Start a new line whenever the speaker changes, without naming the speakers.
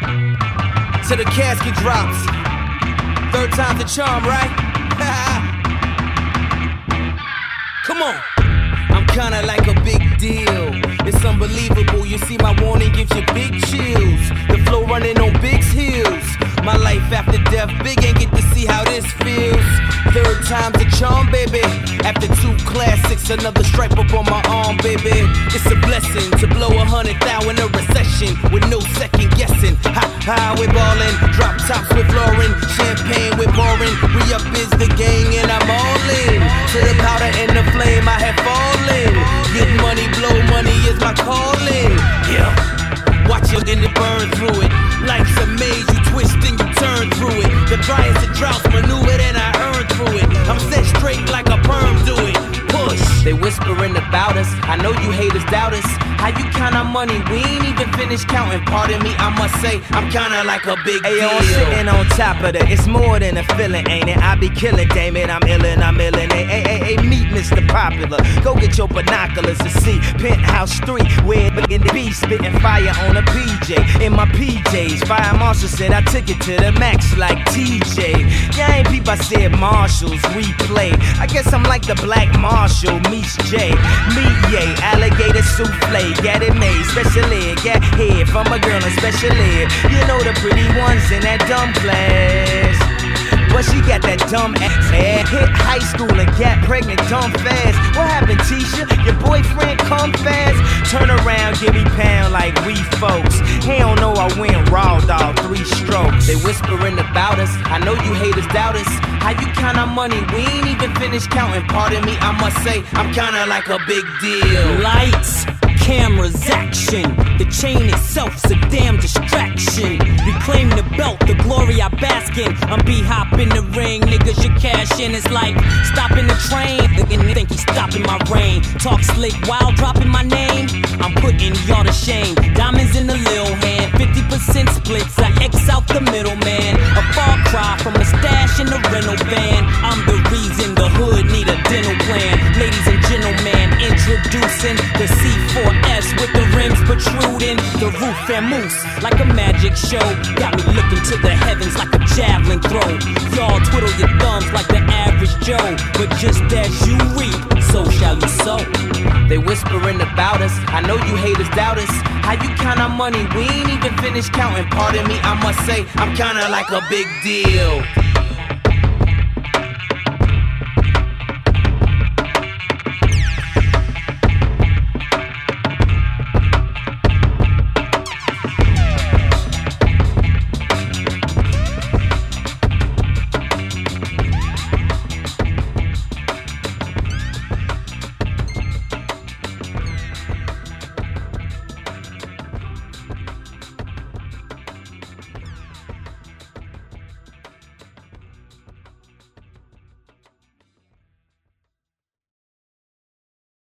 till the casket drops. Third time's the charm, right? Come on. I'm kinda like a big deal. It's unbelievable. You see, my warning gives you big chills. The flow running on Big's heels. My life after death, Big ain't get to see how this feels. Third time's a charm, baby. After 2 classics, another stripe up on my arm, baby. It's a blessing to blow 100,000 in a recession with no second guessing. Ha ha, we're ballin'. Drop tops with Lauren, champagne we're pouring. Re-up is the gang and I'm all in. To the powder and the flame, I have fallen. Get money, blow money is my calling. Yeah. Watch it and it burn through it. Life's a maze, you twist and you turn through it. The driest of droughts maneuver and I earn through it. I'm set straight like a perm do it. Push. They whispering about us. I know you haters doubt us. How you count our money? We ain't even finished counting. Pardon me, I must say I'm kinda like a big deal.
Ayo, I'm sitting on top of that. It's more than a feeling, ain't it? I be killing, damn it. I'm illin', I'm illin'. Hey, meet Mr. Popular. Go get your binoculars to see Penthouse 3, where in the beast spitting fire on a PJ. In my PJs, Fire Marshal said I took it to the max like TJ. Yeah, ain't people, I said Marshalls replay. I guess I'm like the Black Marshall meets J. Meet yay, alligator souffle. Got it made, special ed, got head from a girl in special ed. You know the pretty ones in that dumb class. But she got that dumb ass. Hit high school and got pregnant dumb fast. What happened, Tisha? Your boyfriend come fast? Turn around, give me pound like we folks. He don't know I went raw dog 3 strokes.
They whispering about us. I know you haters doubt us. How you count our money? We ain't even finished counting. Pardon me, I must say I'm kinda like a big deal.
Lights, cameras, action. The chain itself's a damn distraction. Reclaim the belt, the glory I bask in. I'm B-hop in the ring, niggas should cash in. It's like stopping the train, nigga think he's stopping my reign. Talk slick while dropping my name. I'm putting y'all to shame. Diamonds in the lil hand, 50% splits. I X out the middleman. A far cry from a stash in the rental van. I'm the reason the hood need a dental plan. Ladies and gentlemen, introducing the C4S with the rims protruding, the roof and moose like a magic show. Got me looking to the heavens like a javelin throw. Y'all twiddle your thumbs like the average Joe, but just as you reap, so shall you sow.
They whispering about us. I know you haters doubt us. How you count our money? We ain't even finished counting. Pardon me, I must say I'm kinda like a big deal.